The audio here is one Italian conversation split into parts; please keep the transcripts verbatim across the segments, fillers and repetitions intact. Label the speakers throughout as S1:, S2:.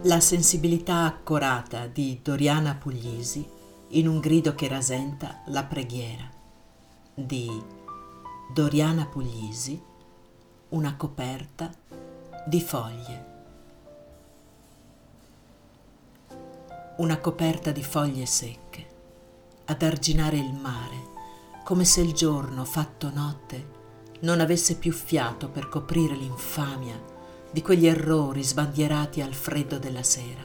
S1: La sensibilità accorata di Doriana Puglisi in un grido che rasenta la preghiera di Doriana Puglisi, una coperta di foglie. Una coperta di foglie secche ad arginare il mare, come se il giorno fatto notte non avesse più fiato per coprire l'infamia di quegli errori sbandierati al freddo della sera.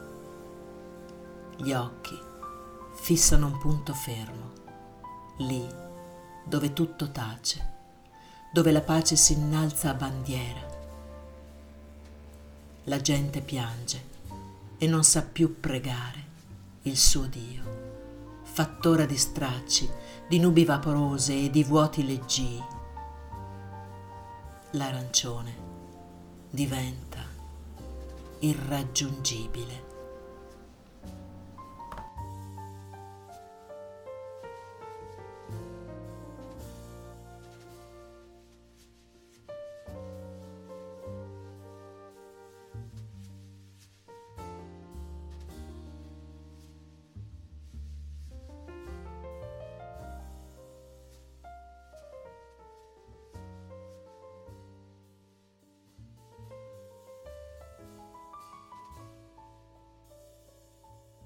S1: Gli occhi fissano un punto fermo, lì dove tutto tace, dove la pace si innalza a bandiera. La gente piange e non sa più pregare il suo Dio, fattora di stracci, di nubi vaporose e di vuoti leggii. L'arancione diventa irraggiungibile.